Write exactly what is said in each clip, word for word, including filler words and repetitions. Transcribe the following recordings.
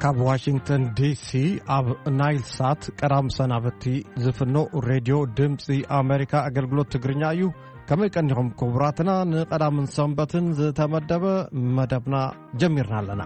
ካብ ዋሽንግተን ዲሲ ኣብ ናይል ሳት ቀዳም ሰናበቲ ዝፍኖ ሬድዮ ድምፂ ኣሜሪካ ኣገልግሎት ትግርኛ እዩ። ከመይ ቀኒኹም ክቡራትና? ንቀዳምን ሰንበትን ዝተመደበ መደብና ጀሚርና ኣለና።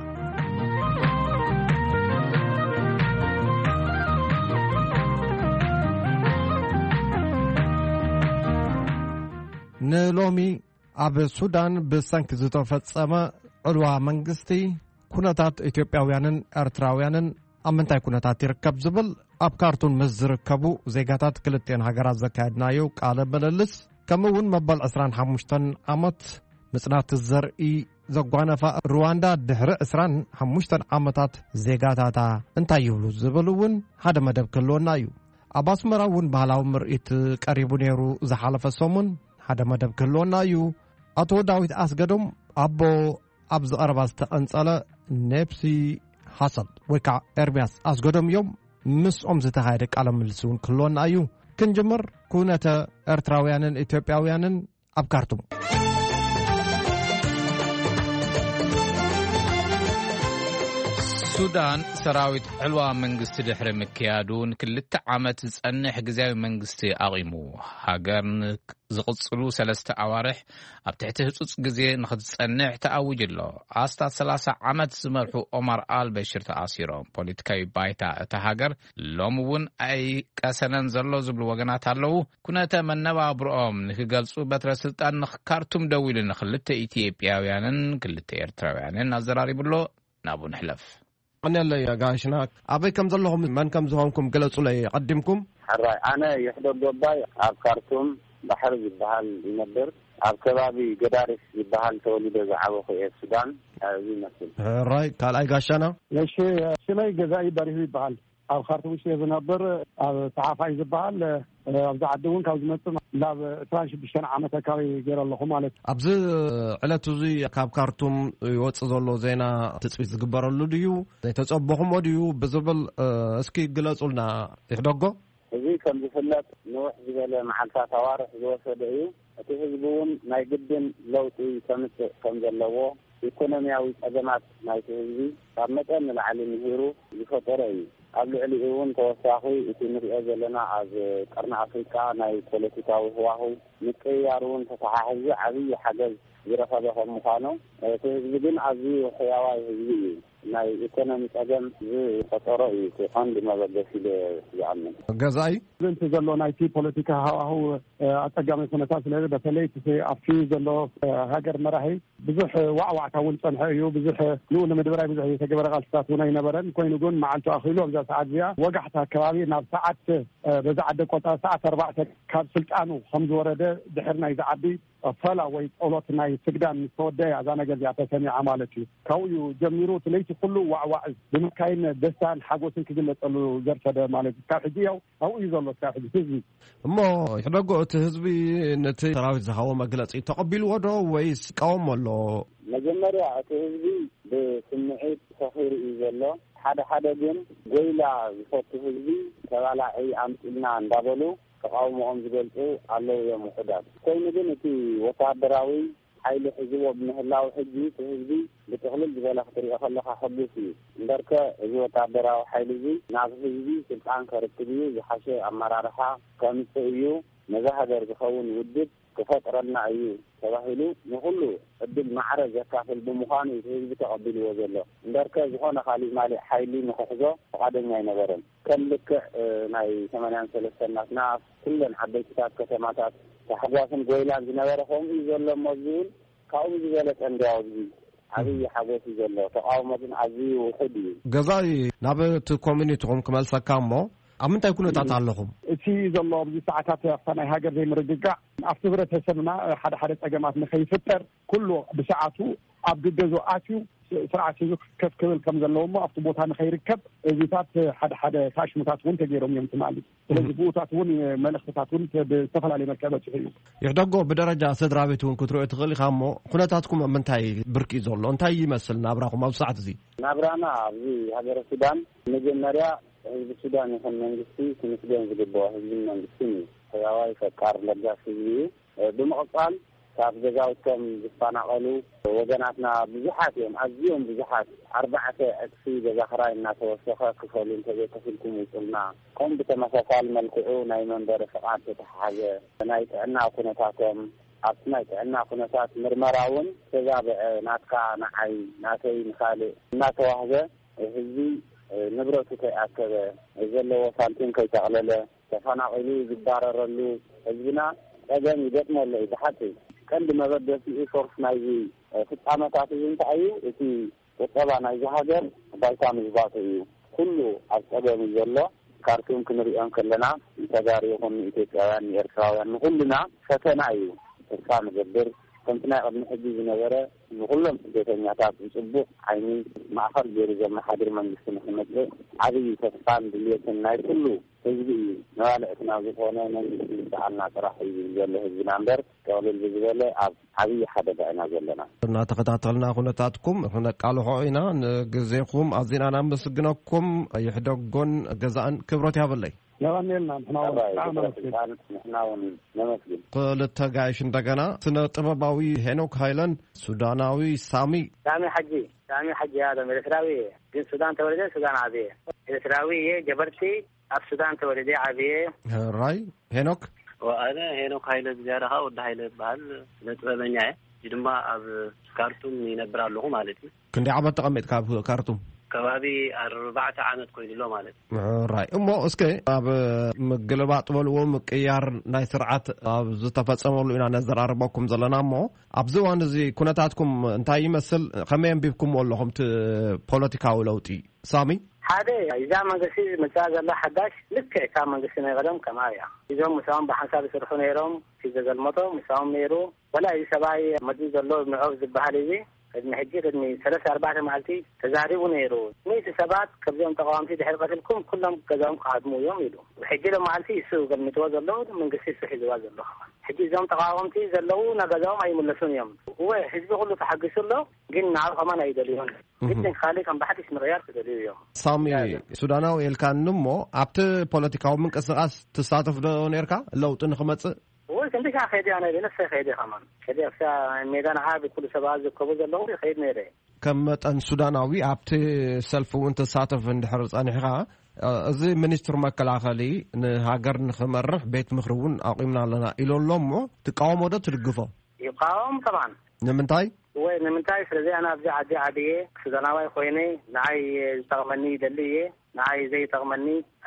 ንሎሚ ኣብ ሱዳን ብሰንኪ ዝተፈጸመ ዕልዋ መንግስቲ ኩነታት ኢትዮጵያውያንን ኤርትራውያንን ኣብ ምንታይ ኩነታት ይርከብ ዝብል ኣብ ካርቱም ምስ ዝርከቡ ዜጋታት ክልቴን ሃገራት ዘካየድናዮ ቃለ ምልልስ ከምኡውን መበል عشرين وخمسة ዓመት ምጽናት ዘርኢ ዘጓነፋ ሩዋንዳ ድሕሪ عشرين وخمسة ዓመታት ዜጋታታ እንታይ ይብሉ ዝብል እውን ሓደ መደብ ክህልወና እዩ። ኣብ ኣስመራ እውን ባህላዊ ምርኢት ቀሪቡ ነይሩ ዝሓለፈ ሰሙን ሓደ መደብ ክህልወና እዩ። ኣቶ ዳዊት ኣስገዶም ኣቦ ኣብ ዝቐረባ ዝተቐንጸለ ነብሲ ሓሰድ ወይ ከዓ ኤርምያስ ኣስገዶም እዮም። ምስኦም ዝተኻየደ ቃለ ምልልስ እውን ክህልወና እዩ። ክንጅምር ኩነተ ኤርትራውያንን ኢትዮጵያውያንን ኣብ ካርቱም። ሱዳን ሰራዊት ዕልዋ መንግስቲ ድሕሪ ምክያዱን ክልተ ዓመት ዝጸንሕ ጊዜያዊ መንግስቲ ኣቂሙ ሃገር ዝቕጽሉ ሰለስተ ኣዋርሕ ኣብ ትሕቲ ህጹጽ ግዜ ንኽትጸንሕ ተኣውጅ ኣሎ። ኣስታት ሰላሳ ዓመት ዝመርሑ ኦማር አልበሽር ተኣሲሮም ፖለቲካዊ ባይታ እታ ሃገር ሎሚ እውን ኣይቀሰነን ዘሎ ዝብሉ ወገናት ኣለዉ። ኩነተ መነባብሮኦም ንክገልጹ በትረ ስልጣን ንካርቱም ደው ኢሉ ንኽልተ ኢትዮጵያውያንን ክልተ ኤርትራውያንን ኣዘራሪብሎ ናቡ ንሕለፍ أنا يا جاشنا أبي كم زلهم من كم زهونكم قلتوا لي أقدمكم حراي أنا يحضر دبي أفكاركم بحر البحال ينبر أبكبابي قدارس البحال تولد زعابه في السودان هذه مثل راي قال أي جاشنا ليش شلي جزائي بريه البحال أو خارطوم شيء بنبر تعافي البحال أبدا عدون كاوز مثل لا ترانش بشان عامة كاوي غير الله مالك أبز علته زي كاب كارتوم يوتصلوا زينا تسبيت زغبرلو ديو تتصبحهم وديو بزبل اسكي غلصولنا يخدغو እዚህ ከም ዝፍለጥ ንውሕ ዝበለ መዓልታት ተዋርሕ ዝወሰደ እዩ። እቲ ህዝቡን ናይ ግድን ለውጢ ከምፅእ ከም ዘለዎ ኢኮኖሚያዊ ፀገማት ናይቲ ህዝቢ ካብ መጠን ንላዕሊ ምሂሩ ዝፈጠረ እዩ። ኣብ ልዕሊኡ እውን ተወሳኺ እቲ ንሪኦ ዘለና ኣብ ቀርኒ ኣፍሪካ ናይ ፖለቲካዊ ህዋሁ ምቅያር እውን ተተሓሒዙ ዓብዪ ሓገዝ ዝረኸበ ከም ምዃኑ እቲ ህዝቢ ግን ኣዝዩ ሕያዋይ ህዝቢ እዩ። ናይ ኢኮኖሚ ፀገም ዝፈጠሮ እዩ ቀንዲ መበገሲ ዝኣምን ገዛኢ ዘንተ ዘሎ ናይቲ ፖለቲካ ሃዋሁ ኣፀጋሚ ኩነታት ስለ በተለይ ኣብቲ ዘሎ ሃገር መራሒ ብዙሕ ዋዕዋዕታ እውን ፀንሐ እዩ። ብዙሕ ንኡ ንምድበራይ ብዙሕ የተገበረ ቃልስታት እውን ኣይነበረን ኮይኑ ግን መዓልቱ ኣኺሉ ኣብዛ ሰዓት እዚኣ ወጋሕታ ከባቢ ናብ ሰዓት በዛ ዓደ ቆጣ ሰዓት ኣርባዕተ ካብ ስልጣኑ ከም ዝወረደ ድሕሪ ናይ ዝዓቢ ፈላ ወይ ጸሎት ናይ ስግዳን ተወደያ እዛ ነገር እዚኣ ተሰሚዓ ማለት እዩ። ካብኡ ጀሚሩ ትለይቲ ኩሉ ዋዕዋዕ ብምካይን ደስታን ሓጎስን ክግለጸሉ ዘርሰደ ማለት እዩ። ካብ ሕጂ ያው ኣብኡ እዩ ዘሎ ካብ ሕጂ ህዝቢ እሞ ይሕደጎ እቲ ህዝቢ ነቲ ሰራዊት ዝሃቦ መግለፂ ተቐቢልዎ ዶ ወይስ ቃወሞ ኣሎ? መጀመርያ እቲ ህዝቢ ብስምዒት ተኺሩ እዩ ዘሎ። ሓደ ሓደ ግን ጎይላ ዝፈቱ ህዝቢ ተባላዒ ኣምፂልና እንዳበሉ ተቃውሞኦም ዝገልጹ ኣለዉ እዮም ውሕዳት። ኮይኑ ግን እቲ ወታደራዊ ሓይሊ ሒዝዎ ብምህላው ሕጂ እቲ ህዝቢ ብጥቕልል ዝበለ ክትሪኦ ከለካ ሕጉስ እዩ እምበርከ እዚ ወታደራዊ ሓይሊ እዚ ናብ ህዝቢ ስልጣን ከርክብ እዩ ዝሓሸ ኣመራርሓ ከምፅእ እዩ ነዛ ሃገር ዝኸውን ውድብ ክፈጥረልና እዩ ተባሂሉ ንኩሉ ዕድል ማዕረ ዘካፍል ብምዃኑ እቲ ህዝቢ ተቐቢልዎ ዘሎ እምበርከ ዝኾነ ካሊእ ማሊእ ሓይሊ ንክሕዞ ፈቃደኛ ኣይነበረን። ከም ልክዕ ናይ ሰማንያ ሰለስተ ናትና ኩለን ዓበይትታት ከተማታት ተሓጓስን ጎይላን ዝነበረ ከምኡ እዩ ዘሎ እሞ ዝብል ካብኡ ዝበለጠ እንዲያው ዚ ዓብዪ ሓጎስ እዩ ዘሎ። ተቃውሞ ግን ኣዝዩ ውሕድ እዩ። ገዛኢ ናብ እቲ ኮሚኒቲኹም ክመልሰካ እሞ ኣብ ምንታይ ኩነታት ኣለኹም? እቲ ዘሎ ኣብዚ ሰዓታት ኣብታ ናይ ሃገር ዘይምርግጋዕ ኣብቲ ሕብረተሰብና ሓደ ሓደ ፀገማት ንኸይፍጠር ኩሉ ብሰዓቱ ኣብ ግገዙ ኣትዩ ስርዓት ሒዙ ከፍ ክብል ከም ዘለዎ እሞ ኣብቲ ቦታ ንኸይርከብ እዚታት ሓደ ሓደ ታሽሙታት እውን ተገይሮም እዮም ትማሊ። ስለዚ ብኡታት እውን መልእኽትታት እውን ብዝተፈላለየ መልክዕ በፂሑ እዩ። ይሕደጎ ብደረጃ ስድራ ቤት እውን ክትሪኦ ትኽእል ኢኻ እሞ ኩነታትኩም ምንታይ ብርቂ ዘሎ እንታይ ይመስል ናብራኹም ኣብ ሰዓት እዚ? ናብራና ኣብዚ ሃገረ ሱዳን መጀመርያ ህዝቢ ሱዳን ይኹን መንግስቲ ክምስገን ዝግብኦ ህዝቢ መንግስቲ እዩ። ሕያዋይ ፈቃር ለጋሲ ህዝቢ እዩ። ብምቕፃል ካብ ገዛውቶም ዝፈናቀሉ ወገናትና ብዙሓት እዮም ኣዝዮም ብዙሓት ኣርባዕተ ዕጥፊ ገዛ ክራይ እናተወሰኸ ክፈሉ እንተዘይከፍልኩም ውፅልና ከም ብተመሳሳሊ መልክዑ ናይ መንበሪ ፍቃድ ተተሓሓዘ ናይ ጥዕና ኩነታቶም ኣብቲ ናይ ጥዕና ኩነታት ምርመራ እውን ተዛብዐ ናትካ ንዓይ ናተይ ንካልእ እናተዋህበ ህዝቢ ንብረቱ ከይኣከበ ዘለዎ ሳንቲም ከይተቕለለ ተፈናቂሉ ዝባረረሉ ህዝብና ፀገም ይገጥመሉ እዩ ብሓቂ ቀንዲ መበደሲ ሶርስ ናይዚ ፍጻመታት እዩ እንታይ እዩ እቲ ቁጠባ ናይዚ ሃገር ባይታ ምዝባቱ እዩ ኩሉ ኣብ ፀገም እዩ ዘሎ ካርቱም ክንሪኦም ከለና ተጋሪ ይኹን ኢትዮጵያውያን ኤርትራውያን ንኩልና ፈተና እዩ ተስፋ ንገብር ከምቲ ናይ ቅድሚ ሕጂ ዝነበረ ንኩሎም ስደተኛታት ብፅቡቅ ዓይኒ ማእኸል ገይሩ ዘመሓድር መንግስቲ ንክመፅእ ዓብዪ ተስፋን ድልየትን ናይ ኩሉ ህዝቢ እዩ መባልዕትና ዝኾነ መንግስቲ ዝተዓልና ጥራሕ እዩ ዘሎ ህዝብና እምበር ጠቕልል ብዝበለ ኣብ ዓብዪ ሓደጋ ኢና ዘለና እናተኸታተልና ኩነታትኩም ክነቃልሖ ኢና ንግዜኹም ኣዝና እናመስግነኩም ይሕደጎን ገዛእን ክብሮት ያበለይ ያባኔልና ንሕናውን ነመስግን ክልተ ጋይሽ እንደገና ስነ ጥበባዊ ሄኖክ ሃይለን ሱዳናዊ ሳሚ ሳሚ ሓጂ ሳሚ ሓጂ هذا ኤርትራዊ ግን ሱዳን ተወለደ ሱዳን ዓብየ ኤርትራዊ ጀበርቲ ኣብ ሱዳን ተወለደ ዓብየ ራይ ሄኖክ ወአነ ሄኖክ ሃይለ ዝያራኻ ወደ ሃይለ በዓል ለጥበበኛ ድማ ኣብ ካርቱም ይነብር ኣለኹ ማለት እዩ ክንደይ ዓመት ተቐሚጥካ ኣብ ካርቱም ከባቢ ኣርባዕተ ዓመት ኮይኑሎ ማለት ራይ እሞ እስከ ኣብ ምግልባጥ በልዎ ምቅያር ናይ ስርዓት ኣብ ዝተፈፀመሉ ኢና ነዘራርበኩም ዘለና እሞ ኣብዚ እዋን እዚ ኩነታትኩም እንታይ ይመስል ከመይ ኣንቢብኩም ኣለኹም እቲ ፖለቲካዊ ለውጢ ሳሚ ሓደ እዛ መንግስቲ ምርጫ ዘላ ሓዳሽ ልክዕ ካብ መንግስቲ ናይ ቀደም ከማ እያ እዞም ምሳኦም ብሓንሳብ ዝስርሑ ነይሮም ሲዘገልመቶ ምሳኦም ነይሩ ወላ እዚ ሰብኣይ መድዩ ዘሎ ንዑብ ዝበሃል እዚ ቅድሚ ሕጂ ቅድሚ ሰለስተ ኣርባዕተ መዓልቲ ተዛሪቡ ነይሩ ነቲ ሰባት ከብዞም ተቃዋምቲ ድሕሪ ቀትልኩም ኩሎም ገዛኦም ክሃድሙ እዮም ኢሉ ሕጂ ሎ መዓልቲ እሱ ገልሚትዎ ዘለዉ መንግስቲ እሱ ሒዝዋ ዘሎ ሕጂ እዞም ተቃዋምቲ ዘለዉ ናገዛኦም ኣይምለሱን እዮም ወይ ህዝቢ ኩሉ ተሓጊሱ ኣሎ ግን ንዓብ ከማን ኣይደልዩን ግድን ካሊእ ከም ባሕቲስ ምቕያር ተደልዩ እዮም ሳሚ ሱዳናዊ ኤልካን እሞ ኣብቲ ፖለቲካዊ ምንቅስቃስ ትሳተፍ ዶ ነርካ ለውጢ ንክመፅእ ወይ ክንዲካ ከይዲ ኣነ ነፍሰይ ከይዲ ከማን ከይዲ ኣብሳ ሜዳን ዓብ ኩሉ ሰባት ዝከቡ ዘለዉ ከይድ ነይረ ከም መጠን ሱዳናዊ ኣብቲ ሰልፊ እውን ተሳተፍ እንድሕር ፀኒሕኻ እዚ ሚኒስትር መከላኸሊ ንሃገር ንክመርሕ ቤት ምክሪ እውን ኣቂምና ኣለና ኢሎ ኣሎ እሞ ትቃወሞ ዶ ትድግፎ ይቃወም ጠብዓን ንምንታይ ወይ ንምንታይ ስለዚ ኣነ ኣብዚ ዓዲ ዓድየ ሱዳናዋይ ኮይነ ንዓይ ዝጠቕመኒ ይደሊ እየ ንዓይ ዘይጠቕመኒ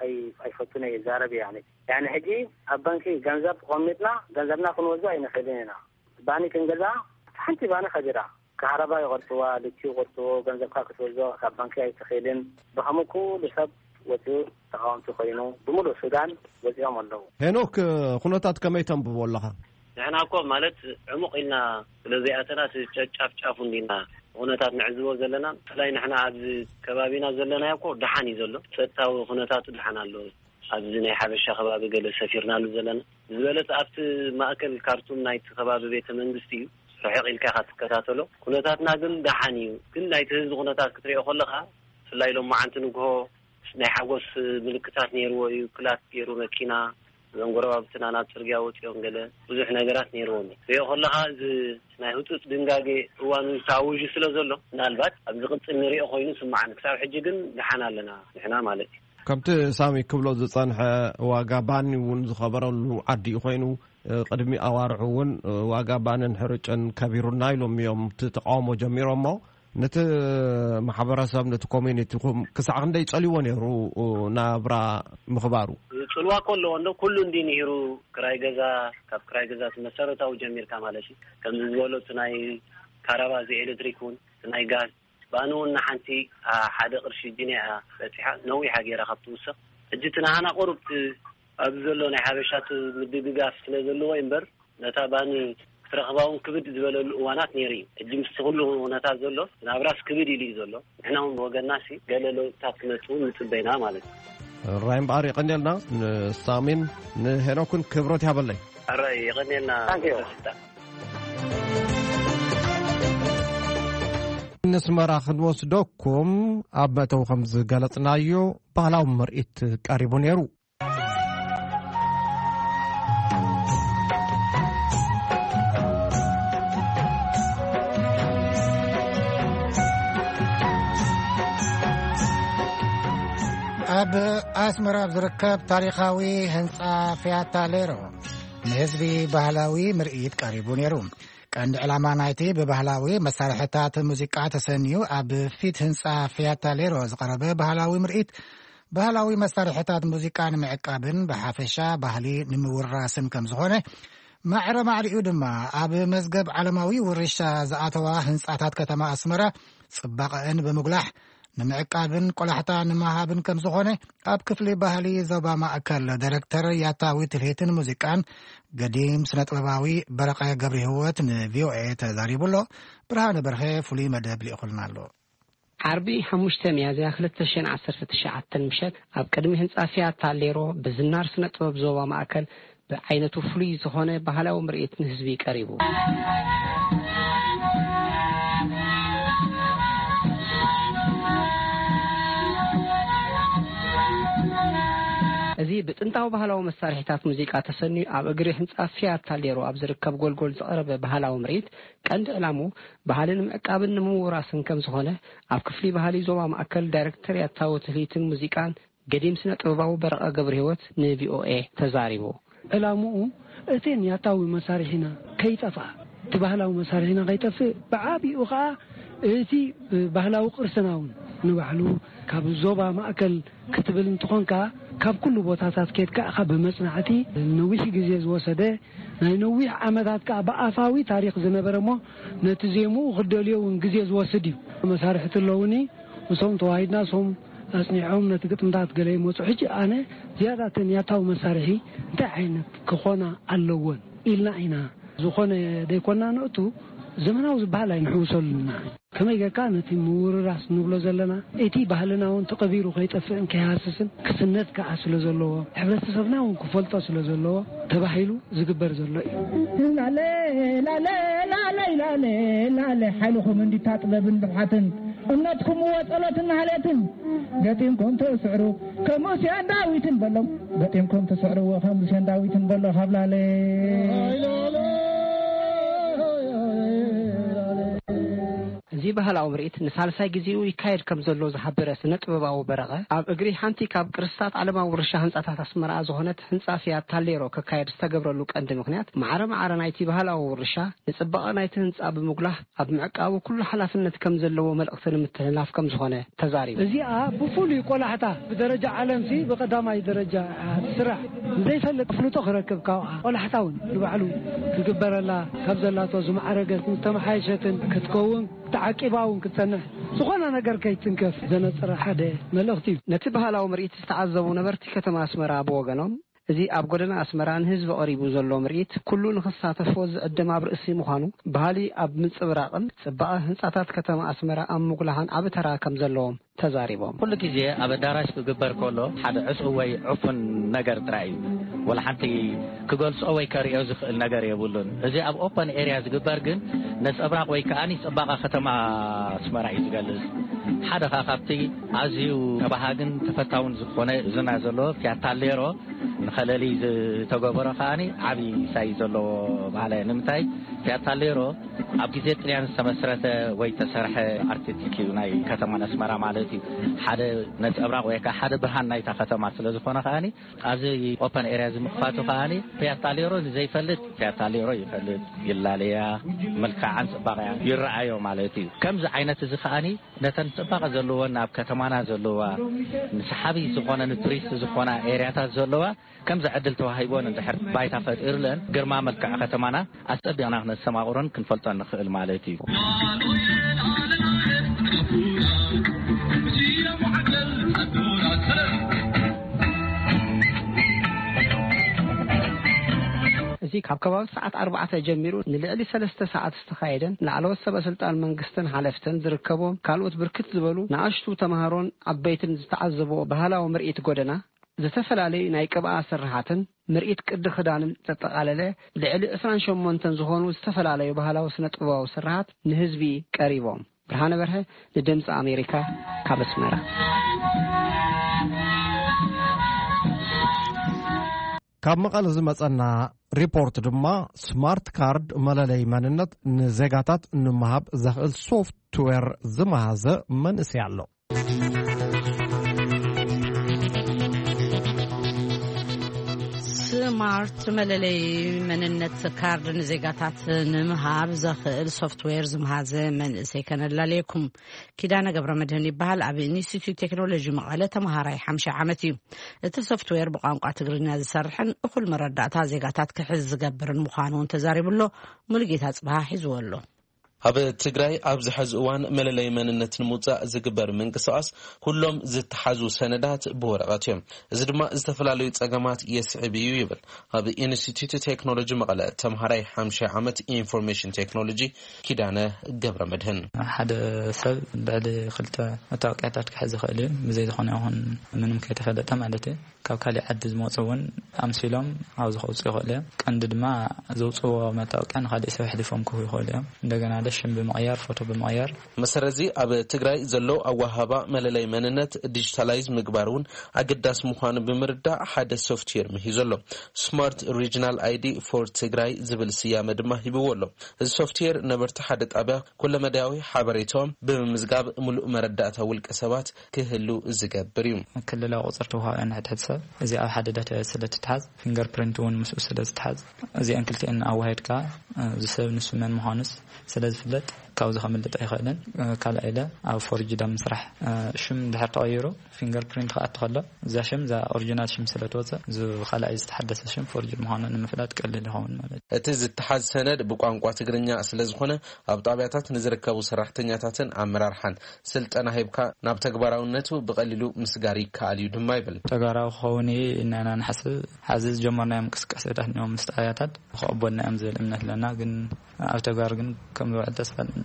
ኣይፈቱን እየ ዛረብ ያኒ ያኒ ሕጂ ኣብ ባንኪ ገንዘብ ቆሚጥና ገንዘብና ክንወዙ ኣይንኽእልን ኢና ባኒ ክንገዛ ሓንቲ ባኒ ከጅራ ካህረባ ይቆርፅዋ ልቺ ቆርፅዎ ገንዘብካ ክትወዞ ካብ ባንኪ ኣይትኽእልን ብኸምኡ ኩሉ ሰብ ወፂኡ ተቃወምቲ ኮይኑ ብምሉእ ሱዳን ወፂኦም ኣለዉ ሄኖክ ኩነታት ከመይ ተንብቦ ኣለኻ ንሕና እኮ ማለት ዕሙቕ ኢልና ስለዚኣተና ጫፍ ጫፉ እንዲና ኩነታት ንዕዝቦ ዘለና ብፍላይ ንሕና ኣብዚ ከባቢና ዘለና እኮ ድሓን እዩ ዘሎ ሰታዊ ኩነታቱ ድሓን ኣሎ ኣብዚ ናይ ሓበሻ ከባቢ ገለ ሰፊርናሉ ዘለና ዝበለፅ ኣብቲ ማእከል ካርቱም ናይቲ ከባቢ ቤተ መንግስቲ እዩ ርሒቕ ኢልካ ኢኻ ትከታተሎ ኩነታትና ግን ድሓን እዩ ግን ናይቲ ህዝቢ ኩነታት ክትሪኦ ከለኻ ብፍላይ ሎም መዓንቲ ንግሆ ናይ ሓጎስ ምልክታት ነይርዎ እዩ ክላት ገይሩ መኪና ዘንጎረባብትና ናብ ፅርግያ ወፂኦም ገለ ብዙሕ ነገራት ነይርዎም ሪኦ ከለኻ እዚ ናይ ህፁፅ ድንጋጌ እዋኑ ታውጁ ስለ ዘሎ ምናልባት ኣብ ዝቕፅል ንሪኦ ኮይኑ ስማዓኒ ክሳብ ሕጂ ግን ድሓን ኣለና ንሕና ማለት እዩ ከምቲ ሳሚ ክብሎ ዝፀንሐ ዋጋ ባኒ እውን ዝኸበረሉ ዓዲ ኮይኑ ቅድሚ ኣዋርዑ እውን ዋጋ ባንን ሕርጭን ከቢሩና ኢሎም እዮም ተቃውሞ ጀሚሮሞ ነቲ ማሕበረሰብ ነቲ ኮሚኒቲኩም ክሳዕ ክንደይ ፀልይዎ ነይሩ ናብራ ምኽባሩ ፅልዋ ከሎ ወንዶ ኩሉ እንዲ ነይሩ ክራይ ገዛ ካብ ክራይ ገዛ መሰረታዊ ጀሚርካ ማለት እዩ ከም ዝበሎ ናይ ካራባ ኤሌክትሪክ እውን ናይ ጋዝ ባኑ ንሓንቲ ሓደ ቅርሺ ጅንያ በፂሓ ነዊሓ ገይራ ካብቲ ውስኽ ሕጂ ትናሃና ቁርብቲ ኣብ ዘሎ ናይ ሓበሻት ምድግጋፍ ስለ ዘለዎ እምበር ነታ ባኒ ረኸባውን ክብድ ዝበለሉ እዋናት ነይሩ ሕጂ ምስ ኩሉ ኩነታት ዘሎ ናብራስ ክብድ ኢሉ እዩ ዘሎ ንሕና እውን ወገናሲ ገለ ለውጥታት ክመፁ ንፅበይና ማለት እዩ ራይም ባር ይቀኒልና ንሳሚን ንሄኖክን ክብሮት ያበለይ ኣራይ ይቀኒልና ንስመራ ክንወስደኩም ኣብ መእተው ከም ዝገለጽናዮ ባህላዊ ምርኢት ቀሪቡ ነይሩ ኣብ ኣስመራ ዝርከብ ታሪኻዊ ህንፃ ፊያታ ሌሮ ንህዝቢ ባህላዊ ምርኢት ቀሪቡ ነይሩ። ቀንዲ ዕላማ ናይቲ ብባህላዊ መሳርሕታት ሙዚቃ ተሰንዩ ኣብ ፊት ህንፃ ፊያታ ሌሮ ዝቀረበ ባህላዊ ምርኢት ባህላዊ መሳርሕታት ሙዚቃ ንምዕቃብን ብሓፈሻ ባህሊ ንምውራስን ከም ዝኾነ ማዕረ ማዕሪኡ ድማ ኣብ መዝገብ ዓለማዊ ውርሻ ዝኣተዋ ህንፃታት ከተማ ኣስመራ ጽባቐን ብምጉላሕ ንምዕቃብን ቆላሕታ ንምሃብን ከም ዝኾነ ኣብ ክፍሊ ባህሊ ዞባ ማእከል ዳይሬክተር ያታዊ ትልሂትን ሙዚቃን ገዲም ስነ-ጥበባዊ በረቐ ገብሪ ህይወት ንቪኦኤ ተዛሪቡሎ። ብርሃነ በርሀ ፍሉይ መደብ ሊእኹልና ኣሎ። ዓርቢ ሓሙሽተ ሚያዝያ ሁለት ሺህ ዓሰርተ ትሽዓተ ምሸት ኣብ ቅድሚ ህንፃ ፊያታ ሌሮ ብዝናር ስነ-ጥበብ ዞባ ማእከል ብዓይነቱ ፍሉይ ዝኾነ ባህላዊ ምርኢት ንህዝቢ ቀሪቡ። እዚ ብጥንታዊ ባህላዊ መሳርሕታት ሙዚቃ ተሰንዩ ኣብ እግሪ ህንፃ ፊያታ ሌሮ ኣብ ዝርከብ ጎልጎል ዝቐረበ ባህላዊ ምርኢት ቀንዲ ዕላሙ ባህልን ምዕቃብን ንምውራስን ከም ዝኾነ ኣብ ክፍሊ ባህሊ ዞባ ማእከል ዳይሬክተር ያታዊ ትልሂትን ሙዚቃን ገዲም ስነ-ጥበባዊ በረቐ ገብሪ ህይወት ንቪኦኤ ተዛሪቡ። ዕላሙኡ እተን ያታዊ መሳርሒና ከይጠፍኣ እቲ ባህላዊ መሳርሒና ከይጠፍእ ብዓቢኡ ከዓ እቲ ባህላዊ ቅርስናውን ንባዕሉ ካብ ዞባ ማእከል ክትብል እንትኾንካ ካብ ኩሉ ቦታታት ከድካ ካብ በመጽናዕቲ ነዊሕ ግዜ ዝወሰደ ናይ ነዊሕ ዓመታት ከዓ በኣፋዊ ታሪክ ዝነበረሞ ነቲ ዜሙ ክደልዮውን ግዜ ዝወስድ እዩ። መሳርሕት ኣለውኒ እሶም ተዋሂድና ሶም ኣጽኒዖም ነቲ ግጥምታት ገለይ መጽ ሕጂ ኣነ ዝያዳተን ያታዊ መሳርሒ እንታይ ዓይነት ክኾና ኣለዎን ኢልና ኢና ዝኾነ ደይኮና ነእቱ ዘመናዊ ዝበሃል ኣይንሕውሰሉና ከመይ ጌርካ ነቲ ምውርራስ ንብሎ ዘለና እቲ ባህልና እውን ተቐቢሩ ከይጠፍእን ከይሃስስን ክስነት ከዓ ስለ ዘለዎ ሕብረተሰብና እውን ክፈልጦ ስለ ዘለዎ ተባሂሉ ዝግበር ዘሎ እዩ። ላለ ላለ ላለ ላለ ላለ ሓይልኩም እንዲታጥበብን ብሓትን እምነትኩም ወጸሎትን ሃለትን ገጢምኩም ተስዕሩ ከሙሴን ዳዊትን በሎም ገጢምኩም ተስዕሩ ከሙሴን ዳዊትን በሎ ካብላለ እዚ ባህላዊ ምርኢት ንሳልሳይ ጊዜኡ ይካየድ ከም ዘሎ ዝሓበረ ስነ-ጥበባዊ በረቐ ኣብ እግሪ ሓንቲ ካብ ቅርስታት ዓለማዊ ውርሻ ህንፃታት ኣስመራ ዝኾነት ህንፃ ፊያታ ሌሮ ክካየድ ዝተገብረሉ ቀንዲ ምክንያት ማዕረ ማዕረ ናይቲ ባህላዊ ውርሻ ንጽባቐ ናይቲ ህንፃ ብምጉላህ ኣብ ምዕቃቡ ኩሉ ሓላፍነት ከም ዘለዎ መልእኽቲ ንምትሕልላፍ ከም ዝኾነ ተዛሪቡ። እዚኣ ብፍሉይ ቆላሕታ ብደረጃ ዓለም ሲ ብቀዳማይ ደረጃ ስራሕ ዘይፈልጥ ፍሉጦ ክረክብ ካብኣ ቆላሕታውን ንባዕሉ ክግበረላ ካብ ዘላቶ ዝማዕረገት ተመሓይሸትን ክትከውን تعقيباون كتنه ዝኾነ ነገር ከይትንከፍ ዘነጽረ ሓደ መልእኽቲ ነቲ ባህላዊ ምርኢት ዝተዓዘቡ ነበርቲ ከተማ ኣስመራ ብወገኖም እዚ ኣብ ጎደና ኣስመራን ህዝቢ ቀሪቡ ዘሎ ምርኢት ኩሉ ንኽሳተፎ ዝዕድም ኣብ ርእሲ ምዃኑ ባህሊ ኣብ ምንጽብራቕን ጽባቐ ህንጻታት ከተማ ኣስመራ ኣብ ምጉላሃን ኣብ ተራ ከም ዘለዎም ተዛሪቦም ኩሉ ግዜ ኣብ ዳራሽ ክግበር ከሎ ሓደ ዕጹ ወይ ዕፉን ነገር ጥራይ ወላ ሓንቲ ክገልጾ ወይ ከሪኦ ዝኽእል ነገር የብሉን እዚ ኣብ ኦፕን ኤሪያ ዝግበር ግን ነጸብራቕ ወይ ከኣኒ ጽባቐ ከተማ ኣስመራ እዩ ዝገልጽ ሓደ ካብቲ ኣዝዩ ተባሃግን ተፈታውን ዝኾነ ዝና ዘሎ ፊያታ ሌሮ ንኸለሊ ዝተገበረ ከኣኒ ዓቢ ሳይ ዘሎ ባህላዊ ንምታይ ፊያታ ሌሮ ኣብ ግዜ ጥልያን ዝተመስረተ ወይ ተሰርሐ ኣርቲስቲክ ናይ ከተማ ኣስመራ ማለት እዩ ሓደ ነጸብራቕ ወይ ከዓ ሓደ ብርሃን ናይታ ከተማ ስለ ዝኾነ ከኣኒ ኣብዚ ኦፕን ኤሪያ ዝምኽፋቱ ከኣኒ ፊያታ ሌሮ ዘይፈልጥ ፊያታ ሌሮ ይፈልጥ ይላለያ መልክዓን ጽባቐ ይረኣዮ ማለት እዩ ከምዚ ዓይነት እዚ ከኣኒ ነተን ጽባቐ ዘለወን ኣብ ከተማና ዘለዋ ንሰሓቢ ዝኾነ ንቱሪስት ዝኾነ ኤሪያታት ዘለዋ ከምዚ ዕድል ተዋሂቦን እንድሕር ባይታ ፈጢርለን ግርማ መልክዕ ከተማና ኣጸቢቕና ክነሰማቑርን ክንፈልጦን ንኽእል ማለት እዩ እዚ ካብ ከባቢ ሰዓት ኣርባዕተ ጀሚሩ ንልዕሊ ሰለስተ ሰዓት ዝተኻየደን ላዕለዎት ሰበስልጣን መንግስትን ሓለፍትን ዝርከቦም ካልኦት ብርክት ዝበሉ ንኣሽቱ ተማሃሮን ዓበይትን ዝተዓዘብዎ ባህላዊ ምርኢት ጎደና ዝተፈላለዩ ናይ ቅብኣ ስራሓትን ምርኢት ቅዲ ክዳንን ዘጠቃለለ ልዕሊ عشرين وثمانية ዝኾኑ ዝተፈላለዩ ባህላዊ ስነ-ጥበባዊ ስራሓት ንህዝቢ ቀሪቦም ብርሃነ በርሀ ለድምጽ ኣሜሪካ ካብ ኣስመራ ካብ መቐለ ዝመጸና ሪፖርት ድማ ስማርት ካርድ መለለይ መንነት ንዜጋታት ንምሃብ ዘኽእል ሶፍትዌር ዝመሃዘ መንእሰይ ኣሎ ስማርት መለለይ መንነት ካርድ ንዜጋታት ንምሃብ ዘኽእል ሶፍትዌር ዝመሃዘ መንእሰይ ከነላለየኩም ኪዳነ ገብረ መድህን ይበሃል ኣብ ኢንስቲትዩት ቴክኖሎጂ መቐለ ተማሃራይ ሓምሳ ዓመት እዩ እቲ ሶፍትዌር ብቋንቋ ትግርኛ ዝሰርሕን እኹል መረዳእታ ዜጋታት ክሕዝ ዝገብርን ምዃኑ ተዛሪብሎ ሙሉጌታ ጽባህ ሒዝወሎ ኣብ ትግራይ ኣብ ዝሕዝ እዋን መለለይ መንነት ንምውፃእ ዝግበር ምንቅስቃስ ኩሎም ዝተሓዙ ሰነዳት ብወረቐት እዮም እዚ ድማ ዝተፈላለዩ ጸገማት የስዕብ እዩ ይብል ኣብ ኢንስቲትዩት ቴክኖሎጂ መቐለ ተምሃራይ ሓምሳ ዓመት ኢንፎርሜሽን ቴክኖሎጂ ኪዳነ ገብረ መድህን ሓደ ሰብ ልዕሊ ክልተ መታወቂያታት ክሕዝ ይኽእል እዩ ብዘይ ዝኾነ ይኹን ምንም ከይተፈለጠ ማለት እዩ ካብ ካልእ ዓዲ ዝመፁ እውን ኣምሲሎም ኣብ ዝኸውፅኡ ይኽእል እዮም ቀንዲ ድማ ዘውፅዎ መታወቂያ ንኻልእ ሰብ ሕሊፎም ክህቡ ይኽእሉ እዮም እንደገና ሽም በመቀየር ፎቶ በመቀየር መሰረዚ ኣብ ትግራይ ዘሎ ኣዋሃባ መለለይ መንነት ዲጂታላይዝ ምግባሩን ኣገዳስ ምዃኑ ብምርዳእ ሓደ ሶፍትዌር ምሂዘሎ ስማርት ሪጅናል አይዲ ፎር ትግራይ ዝብል ስያመ ድማ ሂብዎሎ እዚ ሶፍትዌር ነበርቲ ሓደ ጣብያ ኩለ መዳያዊ ሓበሬቶም ብምምዝጋብ ሙሉእ መረዳእታ ውልቀ ሰባት ክህሉ ዝገብር እዩ ክልላዊ ቁፅሪ ተዋሃብን ሕድሕድ ሰብ እዚ ኣብ ሓደ ዳታ ስለትትሓዝ ፊንገር ፕሪንት እውን ምስኡ ስለዝትሓዝ እዚአን ክልቲአን ኣዋሂድካ ዝሰብ ንሱ መን ምዃኑስ ስለዝፍለጥ ካብ ዝኸምልጥ ኣይኽእልን ካልኣይ ኢለ ኣብ ፎርጅ ዳ ምስራሕ ሽም ድሕር ተቐይሩ ፊንገር ፕሪንት ከኣትኸሎ እዛ ሽም እዛ ኦሪጂናል ሽም ስለትወፅእ እዚ ካልኣይ ዝተሓደሰ ሽም ፎርጅ ምዃኑ ንምፍላጥ ቀሊል ይኸውን ማለት እዩ እቲ ዝተሓዝ ሰነድ ብቋንቋ ትግርኛ ስለዝኾነ ኣብ ጣብያታት ንዝርከቡ ሰራሕተኛታትን ኣመራርሓን ስልጠና ሂብካ ናብ ተግባራውነቱ ብቐሊሉ ምስጋር ይከኣል እዩ ድማ ይብል ተግባራዊ ክኸውን ኢና ንሓስብ ሓዚ ዝጀመርናዮም እንቅስቃሴታት እዮም ምስ ጣብያታት ክቕበልና እዮም ዝብል እምነት ኣለና ግን ኣብ ተግባር ግን ከም ዝውዕል ተስፋ ኣለና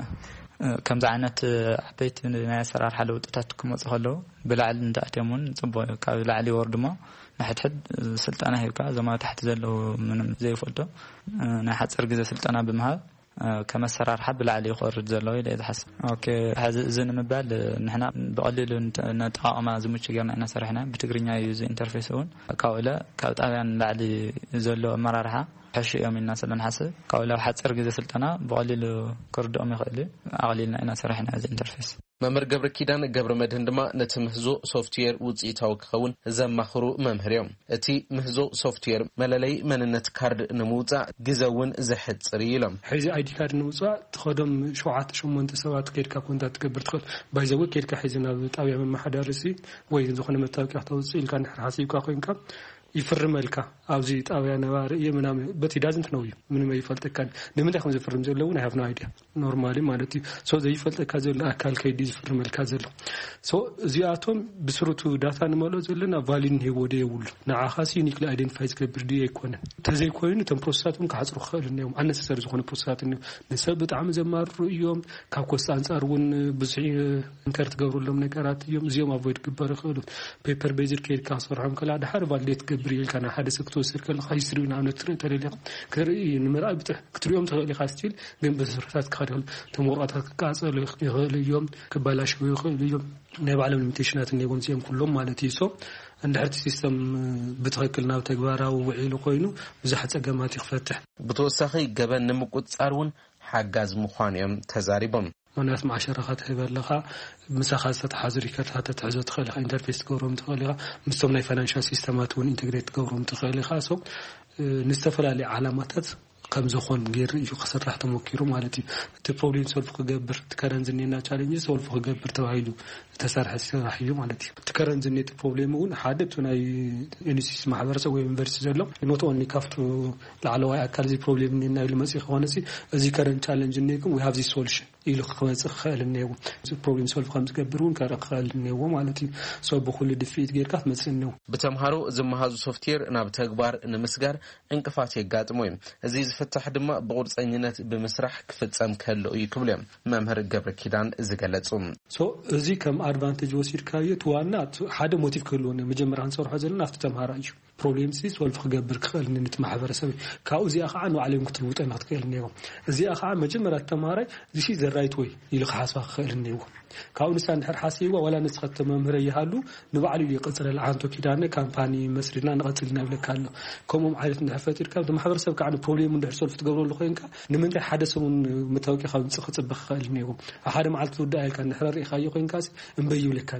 ከምዚ ዓይነት ዓበይቲ ናይ ኣሰራርሓ ለውጥታት ክመፁ ከለዉ ብላዕሊ እንተኣትዮም ፅቡቅ ካብ ላዕሊ ይወርዱ ሞ ንሕድሕድ ስልጠና ሂብካ እዞም ኣብ ታሕቲ ዘለዉ ምንም ዘይፈልጦ ናይ ሓፂር ግዜ ስልጠና ብምሃብ كما سرار حب العلي يخرج زلوي إذا حس أوكي هذا زين مبال نحنا بقلل نتقاء ما زمش جرنا أنا سرحنا بتقرينا يوز انترفيسون كاولا كاوت أنا العلي زلوا مرارها حشي يوم الناس اللي نحسب كاولا حد سرق زي سلطنا بقلل كرد أمي خلي أقللنا أنا سرحنا هذا انترفيس ممر قبر كيدان قبر مدهندما نتمهزو سوفتوير وزيتاو كخون زم مخرو ممهريوم اتي مهزو سوفتوير ملالي مننت كارد نموزع جزاون زحد صريلم حيزي اي دي كارد نموزع تخدم شوعات شمونت سوات كيركا كنت تكبر تخد بايزوي كيركا حيزنا طاويا من محدارسي وي زخنا متاوقع توصيل كان حاسيبكا خوينكا يفرم لك أوزي طاويا نوار يمنام but he doesn't know you من ما يفلت كان لمن تخمز يفرم زلوا I have no idea normally مالتي so زي يفلت كازل أكل كيدي يفرم الكازل so زياتهم بسرطو داتا نمالو زلنا فالين هي ودي يقول نعخاسي نيكلا identify كبردي يكون تزي كوين تم بروساتهم كعصر خير اليوم أنا سر زخون بروسات إنه نسبت عم زمار يوم كاكوس أنصار ون بزعي انكرت جورو لهم نكرات يوم زيوم أفويد كبر خير paper based كير كاسر هم كلا ده حرف الليت بريل كان حادث كتو سيركل خايسرين عن تريلي كري نمر أبتح كتريوم تغلي خاستيل بين بسرطات كارل تمورات كاسر اليوم كبلاش ويخل اليوم نبع على المتشنات اللي ونسيهم كلهم مالتي سو عند حرت سيستم بتغكلنا وتجباره وعيله قينو بزحت أجمعات يفتح بتوسخي جبان نمكوت صارون حجز مخانيم تزاربهم وناس مع شركات هبلغا مساخات حاضري كتها تتعزو تخليها انترفيس كورم تخليها مستوى فاينانشال سيستمات وان انتجريت كورم تخليها سو نستفلا علامات كم زخون غير يخسر راح تموكيرو مالتي تبروبليم سولف كغبر تكرن زنينا تشالنج سولف كغبر توهيلو تسرح سراحيو مالتي تكرن زني بروبليم ون حادث ناي انسيس ማህበረሰብ ወይ ዩኒቨርሲቲ ዘሎ ኖት ኦንሊ ካፍቱ ለዓለዋይ አካል ዚ ፕሮብሌም እና ይልመጽ ሆነሲ እዚ ከረንት ቻሌንጅ ነይኩም we have this solution ኢሉ ከመጽ ኸል ነው ፕሮብሌም ሶልቭ ከም ዝገብሩን ከረኸል ነው ማለት ሶ በሁሉ ዲፊት ጌርካት መስን ነው በተምሃሩ ዝመሃዙ ሶፍትዌር ናብ ተግባር ንምስጋር እንቅፋት ይጋጥሞ እዚ ዝፈታሕ ድማ በቁርጸኝነት በመስራህ ክፍጸም ከሎ ይክብለም መምህር ገብረ ኪዳን ዝገለጹ ሶ እዚ ከም አድቫንቴጅ ወሲድካየት ዋና ሓደ ሞቲቭ ከሎነ መጀመሪያ አንሰርሖ ዘለና after ተምሃራ እዩ ፕሮብሌም ሲስ ወልፍ ክገብር ክእል ንት ማህበረሰብ ካው እዚ አኻ ነው ዓለም ክትልውጥ እና ክትከል ነው እዚ አኻ መጀመሪያ ተማራይ እዚ ዘ ራይት ወይ ኢሉ ሓስባ ክእል ነው ካው ንሳን ድሕር ሓሲባ ወላ ንስኸት መምህር ይሃሉ ንባዕሉ ይቅጽረ ለዓንቶ ኪዳነ ካምፓኒ መስሪና ንቀጽልና ይብለካሎ ከምም ዓይነት ንሕፈት ይርከብ ማህበረሰብ ካዕነ ፕሮብሌም እንድሕር ሶልፍ ትገብረሉ ኮይንካ ንምንታይ ሓደ ሰሙን መታወቂ ካብ ጽጽ ጽብኽ ክእል ነው ሓደ መዓልቲ ወዳይ ካን ንሕረር ይኻዮ ኮይንካስ እንበይ ይብለካን እዩ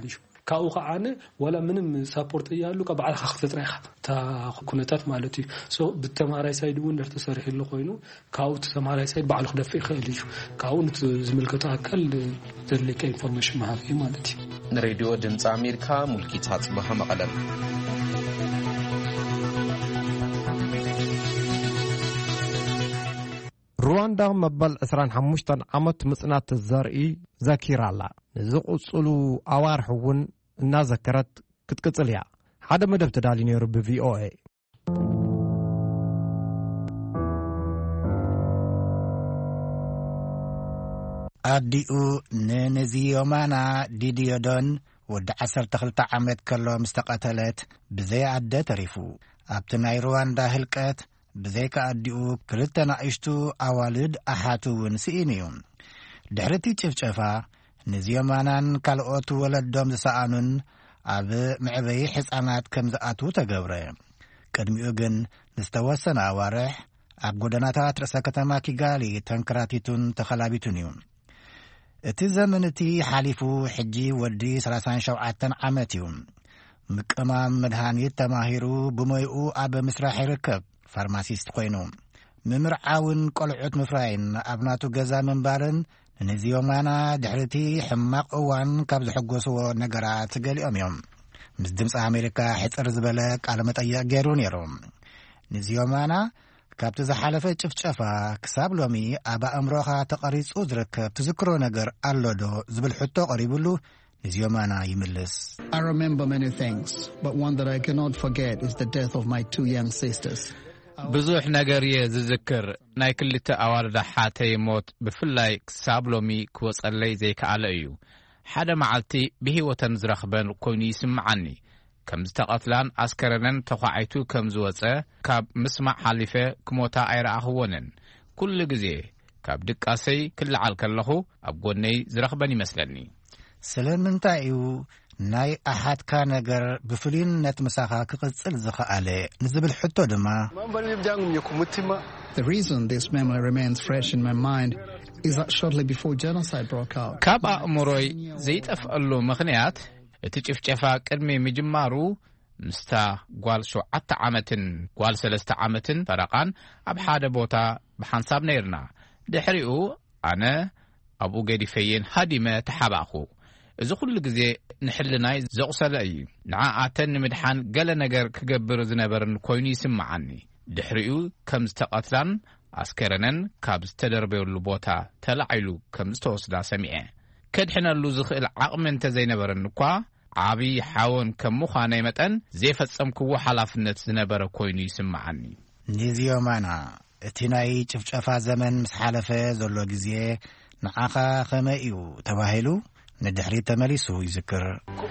ካኡ ከዓነ ወላ ምንም ሳፖርት እያሉ ከበዓል ኸፍጥራይኻ ታ ኩነታት ማለት እዩ ሶ ብተማራይ ሳይድ እውን ተሰርሕሉ ኮይኑ ካኡ ተማራይ ሳይድ በዓል ክደፍ ይኽእል እዩ ካኡ ዝምልከቱ አካል ዘለቀ ኢንፎርሜሽን ማህብ ማለት እዩ ንሬድዮ ድምፂ አሜሪካ ሙልኪታ ጽባህ መቐለም ሩዋንዳ መበል عشرين وخمسة ዓመት ምጽናት ዘርኢ ዘኪራላ ንዝቕጽሉ ኣዋርሕ እውን እናዘከረት ክትቅጽል እያ ሓደ መደብ ተዳሊ ነይሩ ብቪኦኤ ኣዲኡ ንንዚዮማና ዲዲዮዶን ወዲ ዓሰርተ ክልተ ዓመት ከሎ ምስ ተቐተለት ብዘይ ኣደ ተሪፉ ኣብቲ ናይ ሩዋንዳ ህልቀት ብዘይካ ኣዲኡ ክልተ ናእሽቱ ኣዋልድ ኣሓቱ እውን ስኢን እዩ ድሕርቲ ጭፍጨፋ ንዚዮማናን ካልኦት ወለዶም ዝሰኣኑን ኣብ ምዕበይ ሕፃናት ከም ዝኣትዉ ተገብረ ቅድሚኡ ግን ንዝተወሰነ ኣዋርሕ ኣብ ጎደናታት ርእሰ ከተማ ኪጋሊ ተንከራቲቱን ተኸላቢቱን እዩ እቲ ዘመን እቲ ሓሊፉ ሕጂ ወዲ ሰላሳ ሸውዓተ ዓመት እዩ ምቅማም መድሃኒት ተማሂሩ ብሞይኡ ኣብ ምስራሕ ይርከብ ፋርማሲስት ኮይኑ ምምርዓውን ቆልዑት ምፍራይን ኣብ ናቱ ገዛ ምንባርን ንዚዮማና ድሕርቲ ሕማቕ እዋን ካብ ዝሕጎስዎ ነገራት ገሊኦም እዮም ምስ ድምፂ ኣሜሪካ ሕፅር ዝበለ ቃለ መጠይቅ ገይሩ ነይሩ ንዚዮማና ካብቲ ዝሓለፈ ጭፍጨፋ ክሳብ ሎሚ ኣብ ኣእምሮኻ ተቐሪጹ ዝርከብ ትዝክሮ ነገር ኣሎ ዶ ዝብል ሕቶ ቀሪቡሉ ንዚዮማና ይምልስ I remember many things but one that I cannot forget is the death of my two young sisters ብዙሕ ነገር እየ ዝዝክር ናይ ክልተ ኣዋልድ ሓተይ ሞት ብፍላይ ክሳብ ሎሚ ክወጸለይ ዘይከኣለ እዩ ሓደ መዓልቲ ብሂወተን ዝረኽበን ኮይኑ ይስምዓኒ ከም ዝተቐትላን ኣስከረነን ተኳዓይቱ ከም ዝወፀ ካብ ምስማዕ ሓሊፈ ክሞታ ኣይረኣኽዎንን ኩሉ ግዜ ካብ ድቃሰይ ክልዓል ከለኹ ኣብ ጎነይ ዝረኽበን ይመስለኒ ስለምንታይ እዩ ናይ ኣሓትካ ነገር ብፍሉይነት ምሳኻ ክቕጽል ዝኸኣለ ንዝብል ሕቶ ድማ The reason this memory remains fresh in my mind is that shortly before genocide broke out ካብ ኣእምሮይ ዘይጠፍአሉ ምኽንያት እቲ ጭፍጨፋ ቅድሚ ምጅማሩ ምስታ ጓል ሸውዓተ ዓመትን ጓል ሰለስተ ዓመትን ፈረቓን ኣብ ሓደ ቦታ ብሓንሳብ ነይርና ድሕሪኡ ኣነ ኣብኡ ገዲፈየን ሃዲመ ተሓባኹ እዚ ኩሉ ግዜ ንሕልናይ ዘቕሰለ እዩ ንዓኣተን ንምድሓን ገለ ነገር ክገብር ዝነበርን ኮይኑ ይስምዓኒ ድሕሪኡ ከም ዝተቐትላን ኣስከረነን ካብ ዝተደርበየሉ ቦታ ተላዒሉ ከም ዝተወስዳ ሰሚዐ ከድሕነሉ ዝኽእል ዓቕሚ እንተዘይነበረን እኳ ዓብዪ ሓወን ከም ምዃነይ መጠን ዘይፈጸምክዎ ሓላፍነት ዝነበረ ኮይኑ ይስምዓኒ ንዚዮማና እቲ ናይ ጭፍጨፋ ዘመን ምስ ሓለፈ ዘሎ ግዜ ንዓኻ ኸመይ እዩ ተባሂሉ ንድሕሪ ተመሊሱ ይዝክር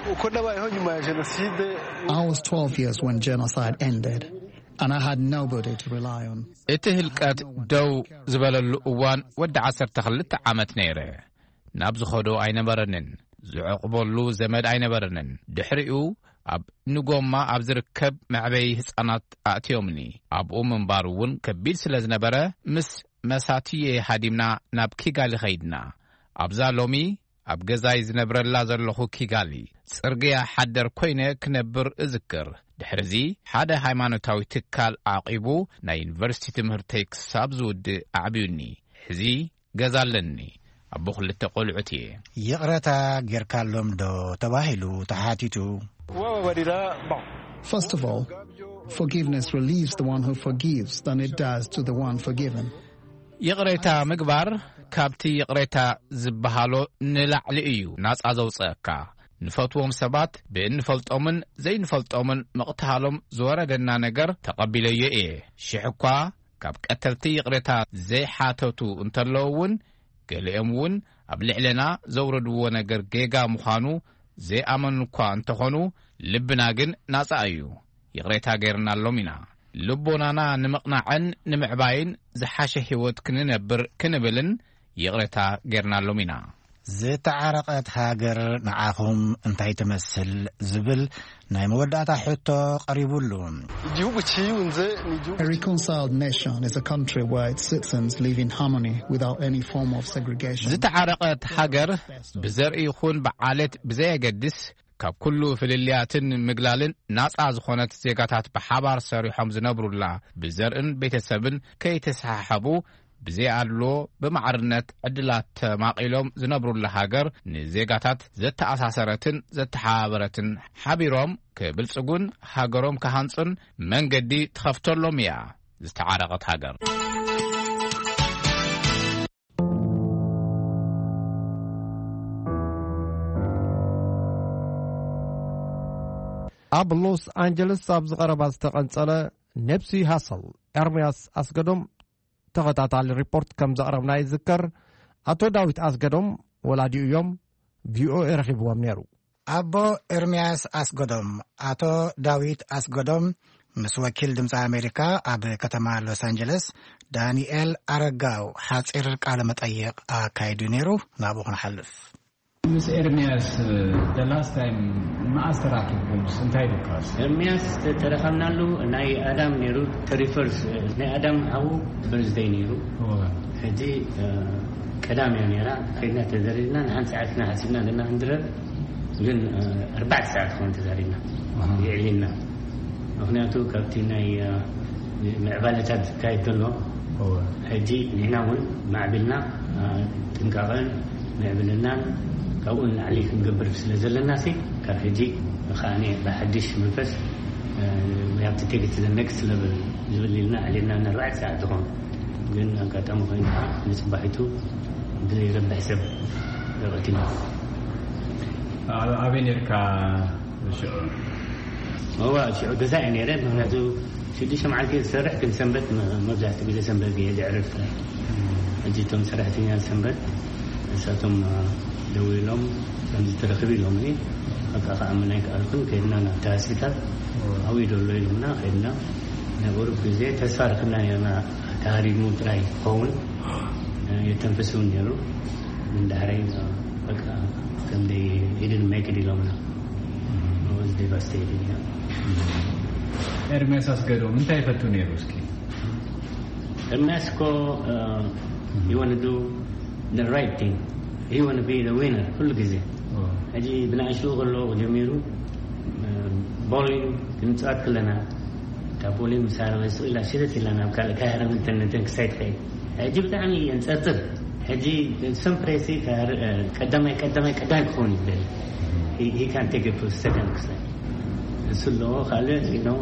I was twelve years when genocide ended and I had nobody to rely on እቲ ህልቀት ደው ዝበለሉ እዋን ወዲ ዓሰርተ ክልተ ዓመት ነይረ ናብ ዝኸዶ ኣይነበረንን ዝዕቕበሉ ዘመድ ኣይነበረንን ድሕሪኡ ኣብ ንጎማ ኣብ ዝርከብ መዕበይ ህፃናት ኣእትዮምኒ ኣብኡ ምንባር እውን ከቢድ ስለ ዝነበረ ምስ መሳትየ ሃዲምና ናብ ኪጋሊ ኸይድና ኣብዛ ሎሚ ኣብ ገዛይ ዝነብረላ ዘለኹ ኪጋሊ ጽርግያ ሓደር ኮይነ ክነብር እዝክር ድሕሪዚ ሓደ ሃይማኖታዊ ትካል ዓቂቡ ናይ ዩኒቨርሲቲ ትምህርተይ ክሳብ ዝውድእ ኣዕብዩኒ ሕዚ ገዛ ኣለኒ ኣቦ ክልተ ቆልዑት እየ ይቕረታ ጌርካሎም ዶ ተባሂሉ ተሓቲቱ First of all, forgiveness relieves the one who forgives than it does to the one forgiven. ይቕሬታ ምግባር ካብቲ ይቕሬታ ዝበሃሎ ንላዕሊ እዩ ናጻ ዘውፅአካ ንፈትዎም ሰባት ብእንፈልጦምን ዘይንፈልጦምን መቕትሃሎም ዝወረደና ነገር ተቐቢለዮ እየ ሽሕ እኳ ካብ ቀተልቲ ይቕሬታ ዘይሓተቱ እንተለውን ገሊኦም እውን ኣብ ልዕለና ዘውረድዎ ነገር ጌጋ ምዃኑ ዘይኣመኑ እኳ እንተኾኑ ልብና ግን ናጻ እዩ ይቕሬታ ገይርናሎም ኢና ልቦናና ንምቕናዕን ንምዕባይን ዝሓሸ ህይወት ክንነብር ክንብልን ይቕሬታ ገይርናሎም ኢና ዝተዓረቐት ሃገር ንዓኹም እንታይ ትመስል ዝብል ናይ መወዳእታ ሕቶ ቀሪቡሉ A reconciled nation is a country where its citizens live in harmony without any form of segregation. ዝተዓረቐት ሃገር ብዘርኢ ይኹን ብዓለት ብዘየገድስ ካብ ኩሉ ፍልልያትን ምግላልን ናጻ ዝኾነት ዜጋታት ብሓባር ሰሪሖም ዝነብሩላ ብዘርእን ቤተሰብን ከይተሰሓሓቡ ብዘይኣድሎ ብማዕርነት ዕድላት ተማቒሎም ዝነብሩላ ሃገር ንዜጋታት ዘተኣሳሰረትን ዘተሓባበረትን ሓቢሮም ክብልጽጉን ሃገሮም ክሃንጹን መንገዲ ትኸፍተሎም እያ ዝተዓረቐት ሃገር። ኣብ ሎስ አንጀለስ ኣብ ዝቐረባ ዝተቐንጸለ ነብሲ ሃሰል ኤርምያስ ኣስገዶም ተኸታታሊ ሪፖርት ከም ዘቕረብና ይዝከር። ኣቶ ዳዊት ኣስገዶም ወላዲኡ እዮም ቪኦኤ ረኺብዎም ነይሩ። ኣቦ ኤርምያስ ኣስገዶም ኣቶ ዳዊት ኣስገዶም ምስ ወኪል ድምፂ ኣሜሪካ ኣብ ከተማ ሎስ አንጀለስ ዳንኤል ኣረጋው ሓፂር ቃለ መጠይቕ ኣካይዱ ነይሩ። ናብኡ ክንሓልፍ። ምስ ኤርምያስ the last time ማእስ ተራኪብኩም እንታይ ድካስ? ኤርምያስ ተረኸብናሉ ናይ ኣዳም ነይሩ ተሪፈርስ ናይ ኣዳም ዓው በርዝደይ ነይሩ። ሕጂ ቀዳምያ ነይራ ከይድና ተዘሪድና ንሓንቲ ሰዓትና ሓሲብና ገና ንድረብ ግን ኣርባዕተ ሰዓት ኾን ተዘሪድና ይዕሊና ምክንያቱ ካብቲ ናይ ምዕባለታት ዝካየድ ዘሎ ሕጂ ንሕና እውን ማዕቢልና ጥንቃቐን ምዕብልናን ካብኡ ንዓሊ ክንገብር ስለ ዘለና ሲ ካብ ሕጂ ከዓኒ ብሓድሽ መንፈስ ያብቲ ቴክት ዘ ኔክስት ሌቨል ዝብል ኢልና ዓሊና ንኣርባዕተ ሰዓት ዝኾን ግን ኣጋጣሚ ኮይኑ ከዓ ንፅባሒቱ ብዘይረብሕ ሰብ ረቐቲና ኣበይ ነርካ ሽዑ? هو شو جزاء يعني رد من هذا شو دي شمعة كده سرح كن سنبت مبزعت كده سنبت جيد عرفت أجيتهم سرحتني على سنبت ساتهم دوي لهم ترخبي لهم ني أكاك عملنا كأركن كنا نتاسيتر أو يدلوا لهمنا خدنا نقول بزيت تسفر كنا ينا تهري متراي قول يتنفسون يرو من دهري أكا كم دي didn't make it لهمنا was devastating. ኤርምያስ አስገዶም ምን ታይፈቱ ነው እስኪ? ኤርምያስ ኮ you want to do the right thing. You want to be the winner كل ጊዜ አጂ ብናሽሉ ሁሉ ጀሚሩ ቦሊንግ እንጻት ለና ታቦሊንግ ሳራስ ኢላ ሽረት ለና ካለ ካህረም እንተነተን ሳይት ከይ አጂ በጣም እንጸጥር አጂ some pressy ቀደማይ ቀደማይ ቀዳይ ሆን ይበል he, he can't take it for a second سلو خاله you know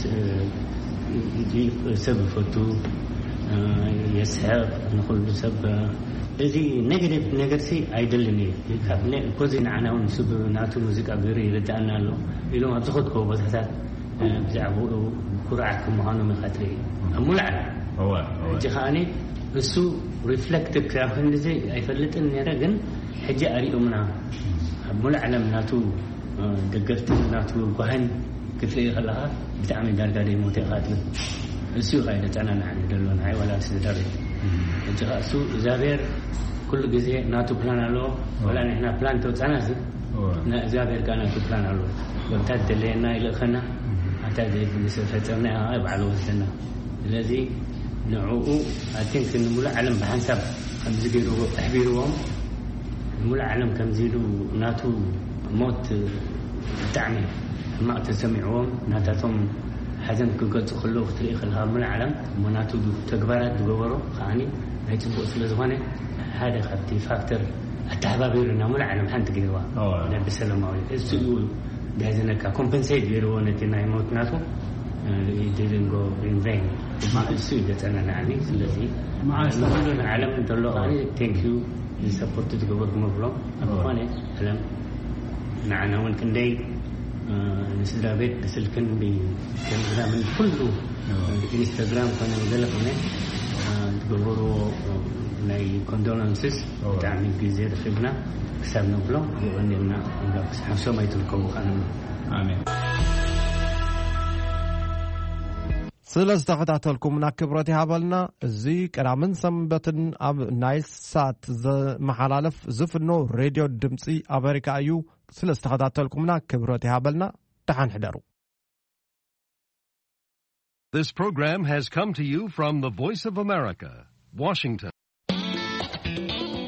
يجي سبب فتو يسحب نقول بسبب الذي نيجاتيف نيجاتيف ايدلني كابني كوزين انا ونسب ناتو موسيقى غيري يردانا له يلو اتخذ كوبس هذا بزعبو قرعكم هانو من خاطري مولع هو هو جهاني بسو ريفلكتيف كافن زي يفلتن يرا ግን حجي اريومنا مولع ناتو دقرت ناتو كهن كفي خلاها بتعمل دارقادي موتي خاطر السو غايده انا نحن دلون هاي ولا سدري انت اسو زابير كل جزء ناتو بلان له ولا نحن بلان تو تناسي نا زابير كان تو بلان له وانتد لنا الى خنا حتى فترنا يبعلوا السنه الذي نعو اتينك المولى علم بحسب خمس ديرو تحبيرهم المولى علم كم زيدوا ناتو موت تعمل ما تسمعهم ناتهم حزن كقد خلوه تاريخ الهرم العالم مناتو تكبرت تجبروا خاني هيتبقى في الزمانة هذا خدي فاكتور التعبيرنا مو العالم حنت جوا لا بسلام عليك السؤال جاهزنا كcompensate بيرونا تنا يموت ناتو it didn't go in vain ما السؤال ده أنا نعني الذي مع كلنا العالم تلو thank you the support to the government بلو أبغاني علم نعنا وين داي نسدر بيت بسلكن بكاميرا من كله انستغرام كنا نزلف هنا تقولوا ناي كوندولنسز تعمل جزيرة خبنا حسابنا بلو يغنينا بس حسوا ما يتركوا خانم آمين سلس تخطاتلكم نكبرتي هابلنا زي كرامن سنبتن اب نايل سات محلالف زفنو راديو دمصي امريكا ايو سلس تخطاتلكم نكبرتي هابلنا تحن حدرو. This program has come to you from the Voice of America, Washington.